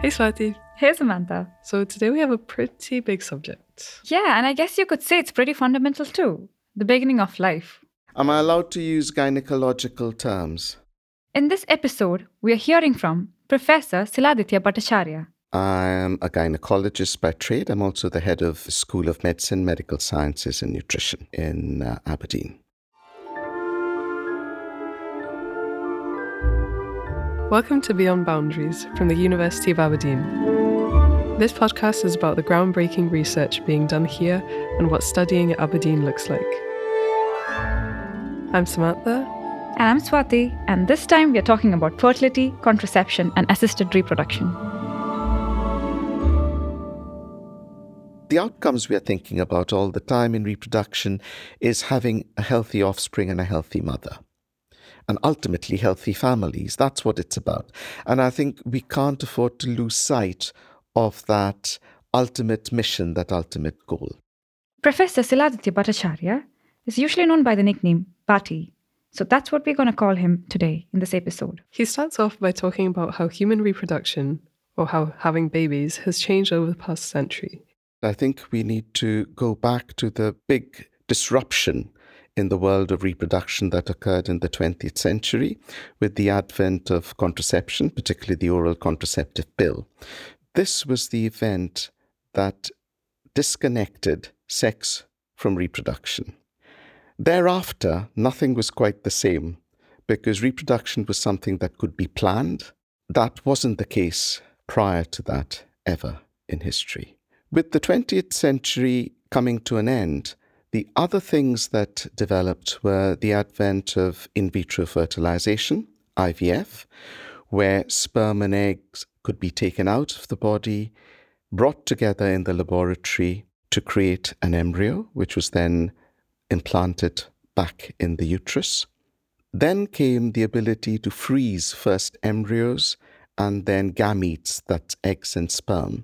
Hey Swati. Hey Samantha. So today we have a pretty big subject. Yeah, and I guess you could say it's pretty fundamental too. The beginning of life. Am I allowed to use gynecological terms? In this episode, we are hearing from Professor Siladitya Bhattacharya. I am a gynecologist by trade. I'm also the head of the School of Medicine, Medical Sciences and Nutrition in Aberdeen. Welcome to Beyond Boundaries from the University of Aberdeen. This podcast is about the groundbreaking research being done here and what studying at Aberdeen looks like. I'm Samantha. And I'm Swati, and this time we are talking about fertility, contraception, and assisted reproduction. The outcomes we are thinking about all the time in reproduction is having a healthy offspring and a healthy mother. And ultimately healthy families. That's what it's about. And I think we can't afford to lose sight of that ultimate mission, that ultimate goal. Professor Siladitya Bhattacharya is usually known by the nickname Bhatti. So that's what we're going to call him today in this episode. He starts off by talking about how human reproduction, or how having babies, has changed over the past century. I think we need to go back to the big disruption in the world of reproduction that occurred in the 20th century with the advent of contraception, particularly the oral contraceptive pill. This was the event that disconnected sex from reproduction. Thereafter, nothing was quite the same because reproduction was something that could be planned. That wasn't the case prior to that ever in history. With the 20th century coming to an end, the other things that developed were the advent of in vitro fertilization, IVF, where sperm and eggs could be taken out of the body, brought together in the laboratory to create an embryo, which was then implanted back in the uterus. Then came the ability to freeze first embryos and then gametes, that's eggs and sperm.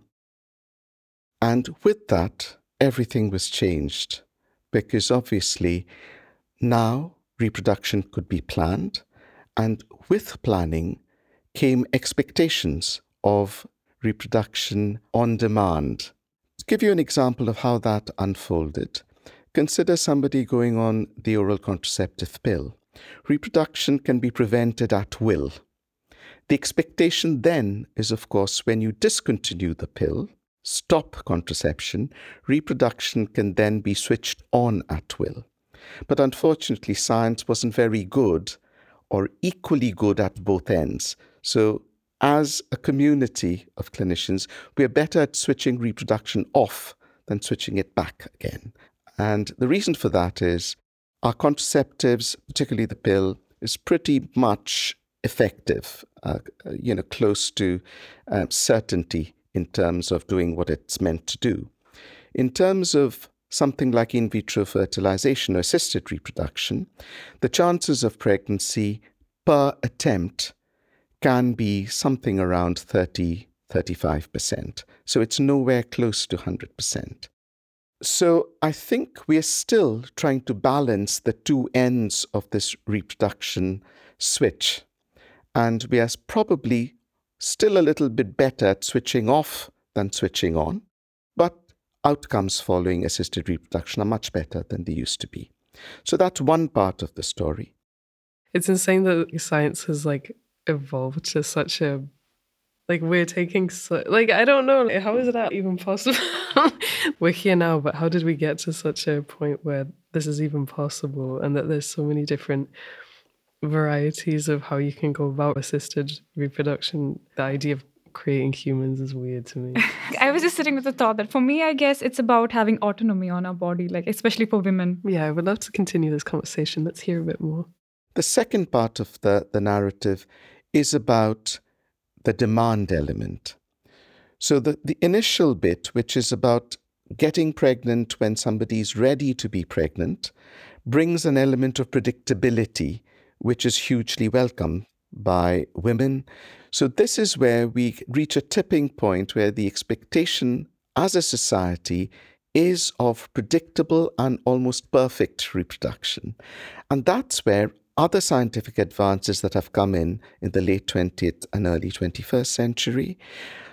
And with that, everything was changed. Because obviously now reproduction could be planned, and with planning came expectations of reproduction on demand. To give you an example of how that unfolded, consider somebody going on the oral contraceptive pill. Reproduction can be prevented at will. The expectation then is, of course, when you discontinue the pill, stop contraception, reproduction can then be switched on at will. But unfortunately, science wasn't very good or equally good at both ends. So as a community of clinicians, we're better at switching reproduction off than switching it back again. And the reason for that is our contraceptives, particularly the pill, is pretty much effective, close to certainty in terms of doing what it's meant to do. In terms of something like in vitro fertilization or assisted reproduction, the chances of pregnancy per attempt can be something around 30-35%. So it's nowhere close to 100%. So I think we're still trying to balance the two ends of this reproduction switch. And we are probably still a little bit better at switching off than switching on, but outcomes following assisted reproduction are much better than they used to be. So that's one part of the story. It's insane that science has evolved to such a we're taking I don't know, how is that even possible? We're here now, but how did we get to such a point where this is even possible and that there's so many different varieties of how you can go about assisted reproduction? The idea of creating humans is weird to me. I was just sitting with the thought that for me, I guess it's about having autonomy on our body, especially for women. Yeah, I would love to continue this conversation. Let's hear a bit more. The second part of the narrative is about the demand element. So the initial bit, which is about getting pregnant when somebody's ready to be pregnant, brings an element of predictability, which is hugely welcome by women. So this is where we reach a tipping point where the expectation as a society is of predictable and almost perfect reproduction. And that's where other scientific advances that have come in the late 20th and early 21st century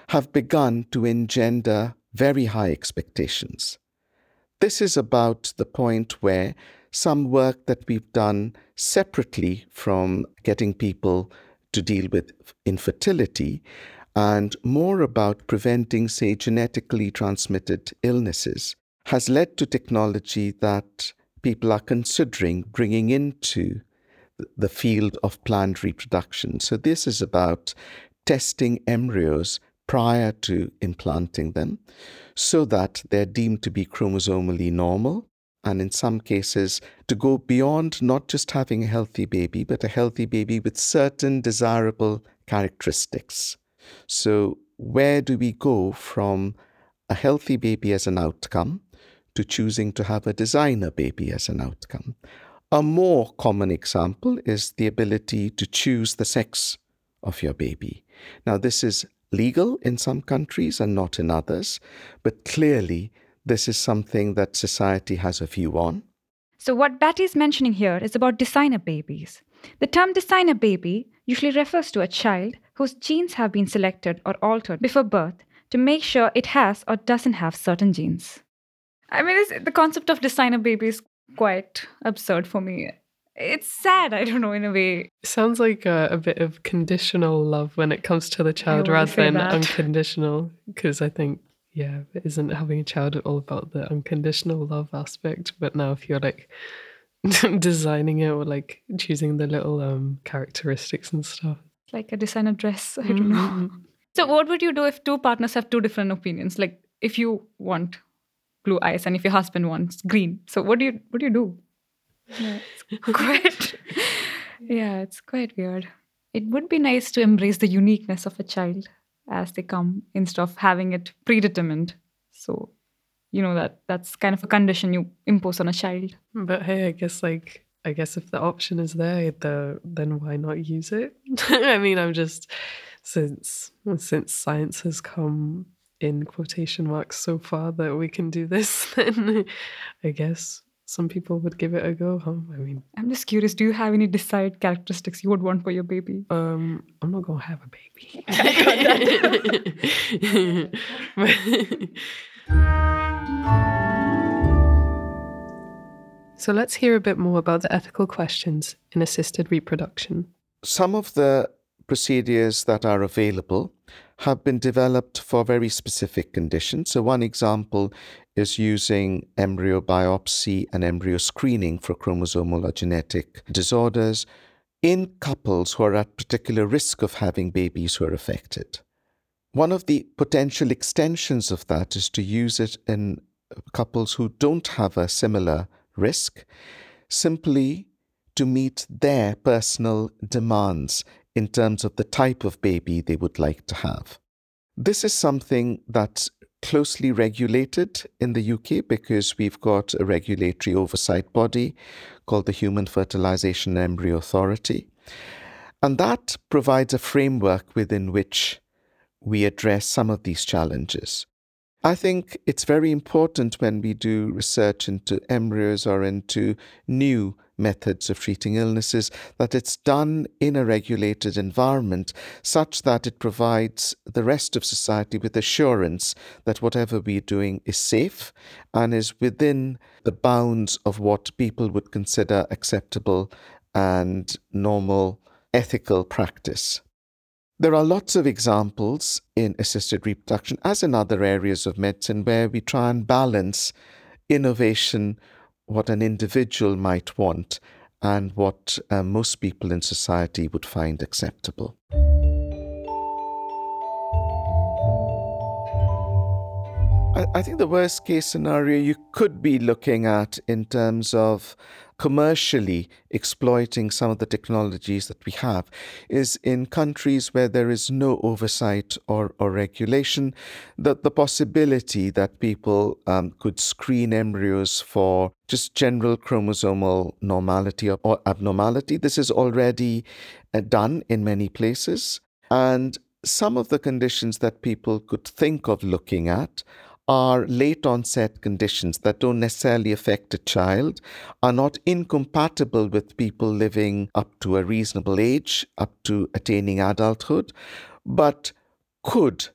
have begun to engender very high expectations. This is about the point where some work that we've done separately from getting people to deal with infertility and more about preventing, say, genetically transmitted illnesses has led to technology that people are considering bringing into the field of planned reproduction. So this is about testing embryos prior to implanting them so that they're deemed to be chromosomally normal, and in some cases to go beyond not just having a healthy baby, but a healthy baby with certain desirable characteristics. So where do we go from a healthy baby as an outcome to choosing to have a designer baby as an outcome? A more common example is the ability to choose the sex of your baby. Now, this is legal in some countries and not in others, but clearly this is something that society has a view on. So what Batty is mentioning here is about designer babies. The term designer baby usually refers to a child whose genes have been selected or altered before birth to make sure it has or doesn't have certain genes. I mean, the concept of designer baby is quite absurd for me. It's sad, I don't know, in a way. It sounds like a bit of conditional love when it comes to the child wanna rather say than that. unconditional, because I think, yeah, isn't having a child all about the unconditional love aspect? But now if you're like designing it or like choosing the little characteristics and stuff. It's like a designer dress, I don't know. Mm-hmm. So what would you do if two partners have two different opinions? Like if you want blue eyes and if your husband wants green. So what do you do? Yeah, it's quite weird. It would be nice to embrace the uniqueness of a child as they come instead of having it predetermined. So, that's kind of a condition you impose on a child. But hey, I guess if the option is there, then why not use it? I mean, I'm just since science has come in quotation marks so far that we can do this, then I guess some people would give it a go, huh? I mean, I'm just curious, do you have any desired characteristics you would want for your baby? I'm not gonna have a baby. So let's hear a bit more about the ethical questions in assisted reproduction. Some of the procedures that are available have been developed for very specific conditions. So one example is using embryo biopsy and embryo screening for chromosomal or genetic disorders in couples who are at particular risk of having babies who are affected. One of the potential extensions of that is to use it in couples who don't have a similar risk, simply to meet their personal demands in terms of the type of baby they would like to have. This is something that's closely regulated in the UK because we've got a regulatory oversight body called the Human Fertilization and Embryo Authority. And that provides a framework within which we address some of these challenges. I think it's very important when we do research into embryos or into new methods of treating illnesses that it's done in a regulated environment such that it provides the rest of society with assurance that whatever we're doing is safe and is within the bounds of what people would consider acceptable and normal ethical practice. There are lots of examples in assisted reproduction, as in other areas of medicine, where we try and balance innovation, what an individual might want, and what most people in society would find acceptable. I think the worst case scenario you could be looking at in terms of commercially exploiting some of the technologies that we have is in countries where there is no oversight or regulation, that the possibility that people could screen embryos for just general chromosomal normality or abnormality. This is already done in many places. And some of the conditions that people could think of looking at are late onset conditions that don't necessarily affect a child, are not incompatible with people living up to a reasonable age, up to attaining adulthood, but could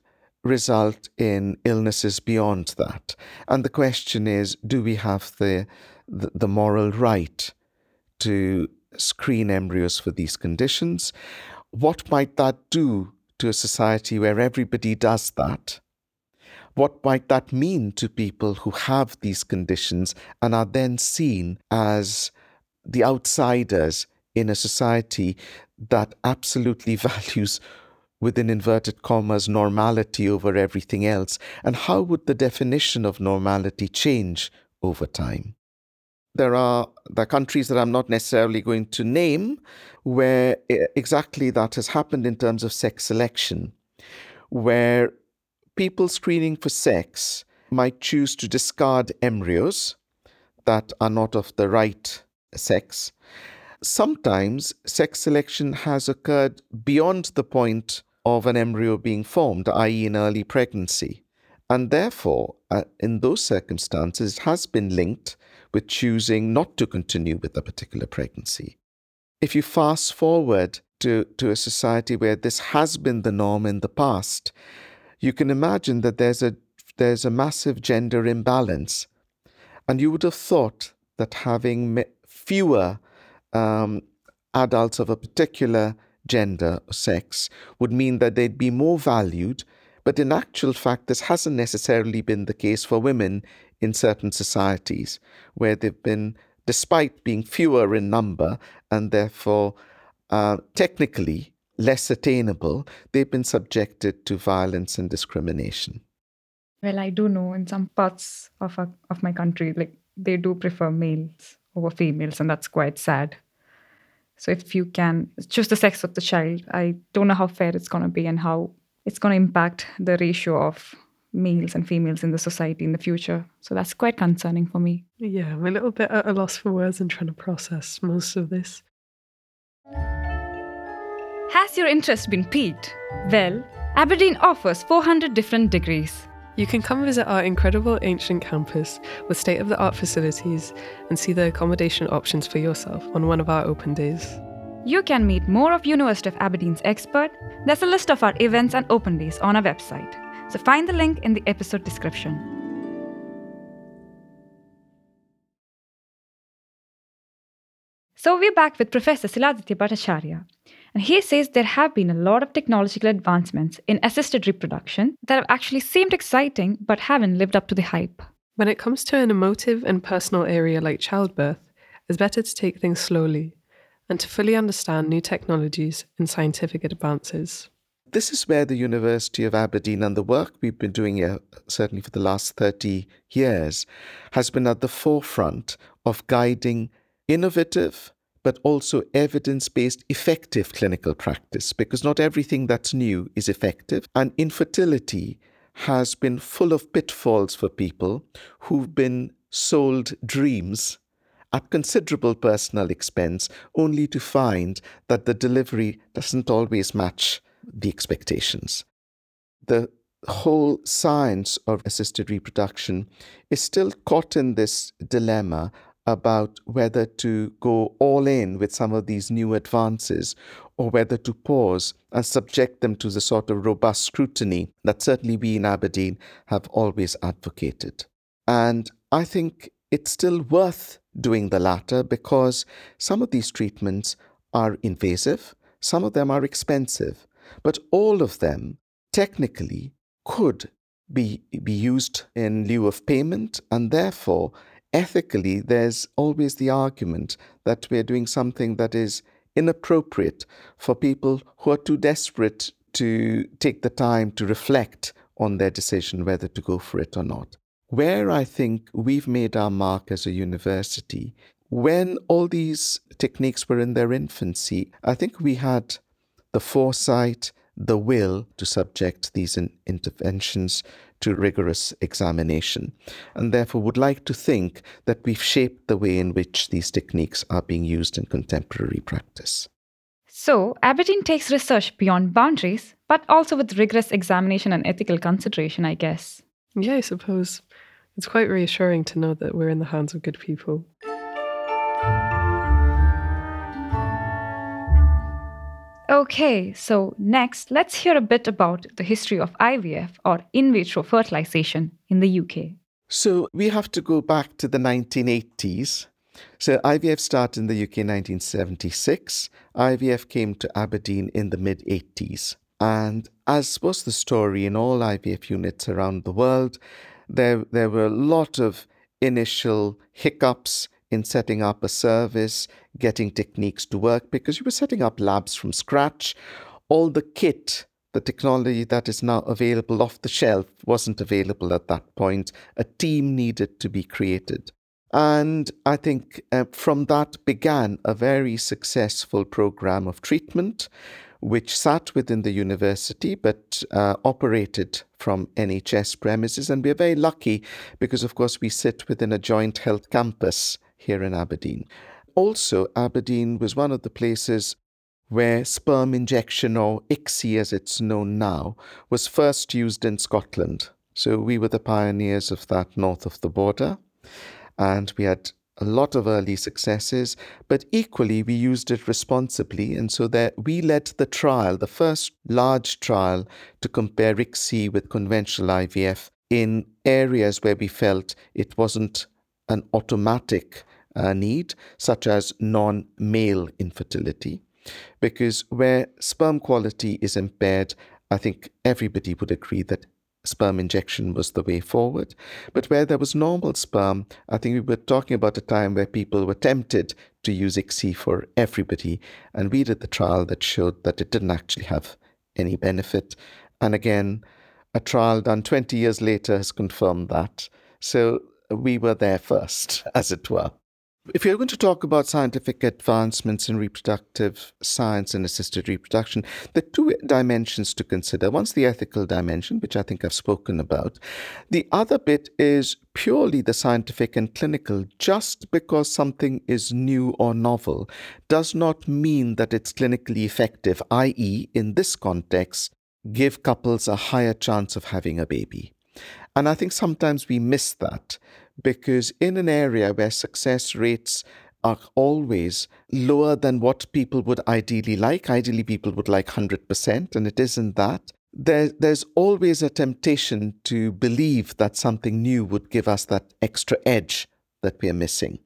result in illnesses beyond that. And the question is, do we have the moral right to screen embryos for these conditions? What might that do to a society where everybody does that? What might that mean to people who have these conditions and are then seen as the outsiders in a society that absolutely values, within inverted commas, normality over everything else? And how would the definition of normality change over time? There are the countries that I'm not necessarily going to name where exactly that has happened in terms of sex selection, where people screening for sex might choose to discard embryos that are not of the right sex. Sometimes sex selection has occurred beyond the point of an embryo being formed, i.e. in early pregnancy. And therefore, in those circumstances, it has been linked with choosing not to continue with a particular pregnancy. If you fast forward to a society where this has been the norm in the past, you can imagine that there's a massive gender imbalance. And you would have thought that having fewer adults of a particular gender or sex would mean that they'd be more valued. But in actual fact, this hasn't necessarily been the case for women in certain societies, where they've been, despite being fewer in number and therefore technically less attainable, they've been subjected to violence and discrimination. Well, I do know in some parts of my country, like they do prefer males over females, and that's quite sad. So if you can choose the sex of the child, I don't know how fair it's going to be and how it's going to impact the ratio of males and females in the society in the future. So that's quite concerning for me. Yeah, I'm a little bit at a loss for words and trying to process most of this. Has your interest been piqued? Well, Aberdeen offers 400 different degrees. You can come visit our incredible ancient campus with state-of-the-art facilities and see the accommodation options for yourself on one of our open days. You can meet more of University of Aberdeen's expert. There's a list of our events and open days on our website. So find the link in the episode description. So we're back with Professor Siladitya Bhattacharya. And he says there have been a lot of technological advancements in assisted reproduction that have actually seemed exciting but haven't lived up to the hype. When it comes to an emotive and personal area like childbirth, it's better to take things slowly and to fully understand new technologies and scientific advances. This is where the University of Aberdeen and the work we've been doing here, certainly for the last 30 years, has been at the forefront of guiding innovative but also evidence-based effective clinical practice, because not everything that's new is effective. And infertility has been full of pitfalls for people who've been sold dreams at considerable personal expense, only to find that the delivery doesn't always match the expectations. The whole science of assisted reproduction is still caught in this dilemma about whether to go all in with some of these new advances or whether to pause and subject them to the sort of robust scrutiny that certainly we in Aberdeen have always advocated. And I think it's still worth doing the latter because some of these treatments are invasive, some of them are expensive, but all of them technically could be used in lieu of payment, and therefore ethically, there's always the argument that we're doing something that is inappropriate for people who are too desperate to take the time to reflect on their decision whether to go for it or not. Where I think we've made our mark as a university, when all these techniques were in their infancy, I think we had the foresight, the will to subject these interventions to rigorous examination, and therefore would like to think that we've shaped the way in which these techniques are being used in contemporary practice. So, Aberdeen takes research beyond boundaries, but also with rigorous examination and ethical consideration, I guess. Yeah, I suppose. It's quite reassuring to know that we're in the hands of good people. Okay, so next, let's hear a bit about the history of IVF or in vitro fertilization in the UK. So we have to go back to the 1980s. So IVF started in the UK in 1976. IVF came to Aberdeen in the mid-80s. And as was the story in all IVF units around the world, there were a lot of initial hiccups in setting up a service, getting techniques to work, because you were setting up labs from scratch. All the kit, the technology that is now available off the shelf, wasn't available at that point. A team needed to be created. And I think from that began a very successful program of treatment, which sat within the university but operated from NHS premises. And we're very lucky because, of course, we sit within a joint health campus here in Aberdeen. Also, Aberdeen was one of the places where sperm injection, or ICSI as it's known now, was first used in Scotland. So we were the pioneers of that north of the border. And we had a lot of early successes, but equally we used it responsibly. And so that we led the trial, the first large trial to compare ICSI with conventional IVF in areas where we felt it wasn't an automatic need, such as non-male infertility. Because where sperm quality is impaired, I think everybody would agree that sperm injection was the way forward. But where there was normal sperm, I think we were talking about a time where people were tempted to use ICSI for everybody. And we did the trial that showed that it didn't actually have any benefit. And again, a trial done 20 years later has confirmed that. So we were there first, as it were. If you're going to talk about scientific advancements in reproductive science and assisted reproduction, there are two dimensions to consider. One's the ethical dimension, which I think I've spoken about. The other bit is purely the scientific and clinical. Just because something is new or novel does not mean that it's clinically effective, i.e., in this context, give couples a higher chance of having a baby. And I think sometimes we miss that, because in an area where success rates are always lower than what people would ideally people would like 100%, and it isn't that, there's always a temptation to believe that something new would give us that extra edge that we're missing.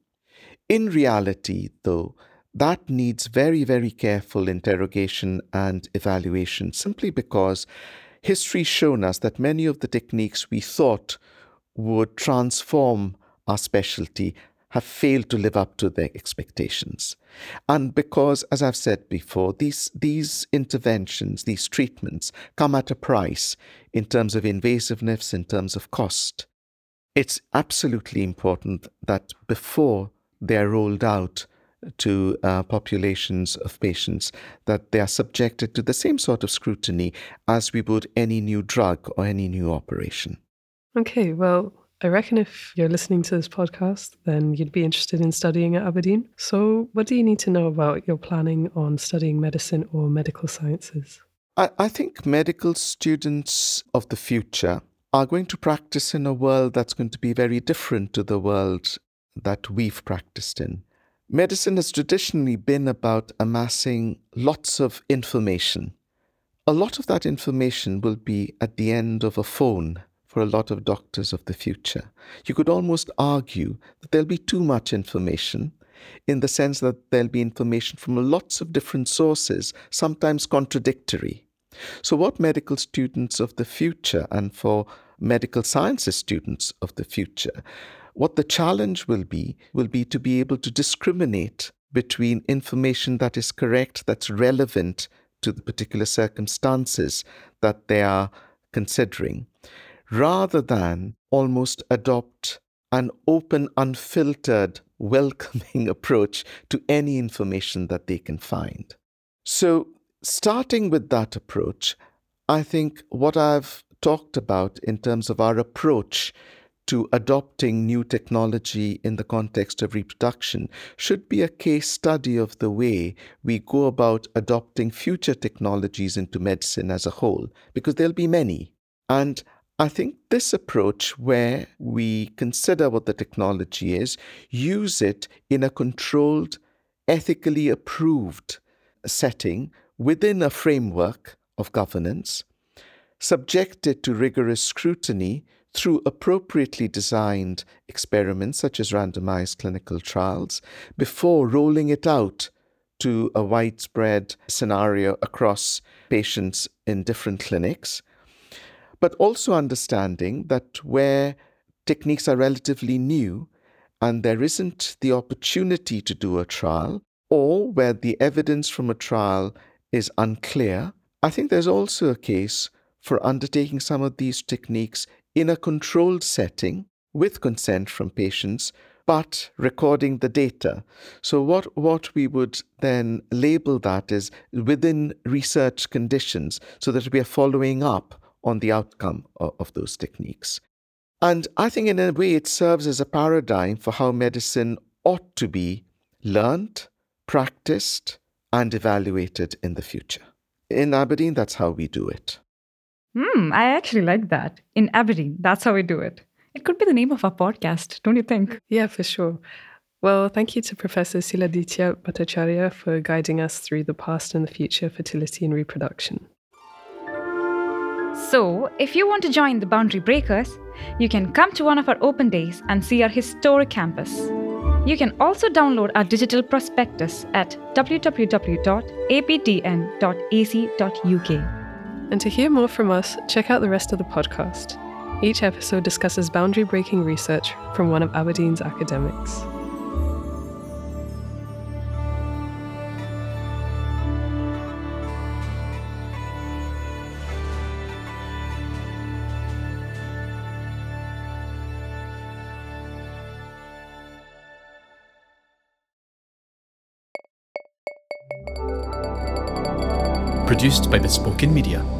In reality, though, that needs very, very careful interrogation and evaluation, simply because history's shown us that many of the techniques we thought would transform our specialty have failed to live up to their expectations. And because, as I've said before, these interventions, these treatments come at a price in terms of invasiveness, in terms of cost. It's absolutely important that before they're rolled out to populations of patients, that they are subjected to the same sort of scrutiny as we would any new drug or any new operation. Okay, well, I reckon if you're listening to this podcast, then you'd be interested in studying at Aberdeen. So what do you need to know about your planning on studying medicine or medical sciences? I think medical students of the future are going to practice in a world that's going to be very different to the world that we've practiced in. Medicine has traditionally been about amassing lots of information. A lot of that information will be at the end of a phone for a lot of doctors of the future. You could almost argue that there'll be too much information, in the sense that there'll be information from lots of different sources, sometimes contradictory. So what medical students of the future, and for medical sciences students of the future, what the challenge will be to be able to discriminate between information that is correct, that's relevant to the particular circumstances that they are considering, rather than almost adopt an open, unfiltered, welcoming approach to any information that they can find. So, starting with that approach, I think what I've talked about in terms of our approach to adopting new technology in the context of reproduction should be a case study of the way we go about adopting future technologies into medicine as a whole, because there'll be many. And I think this approach, where we consider what the technology is, use it in a controlled, ethically approved setting, within a framework of governance, subjected to rigorous scrutiny through appropriately designed experiments such as randomized clinical trials before rolling it out to a widespread scenario across patients in different clinics, but also understanding that where techniques are relatively new and there isn't the opportunity to do a trial, or where the evidence from a trial is unclear, I think there's also a case for undertaking some of these techniques in a controlled setting with consent from patients, but recording the data. So what we would then label that is within research conditions, so that we are following up on the outcome of those techniques. And I think in a way it serves as a paradigm for how medicine ought to be learned, practiced, and evaluated in the future. In Aberdeen, that's how we do it. I actually like that. In Aberdeen, that's how we do it. It could be the name of our podcast, don't you think? Yeah, for sure. Well, thank you to Professor Siladitya Bhattacharya for guiding us through the past and the future of fertility and reproduction. So, if you want to join the Boundary Breakers, you can come to one of our open days and see our historic campus. You can also download our digital prospectus at www.apdn.ac.uk. And to hear more from us, check out the rest of the podcast. Each episode discusses boundary-breaking research from one of Aberdeen's academics. Produced by Bespoken Media.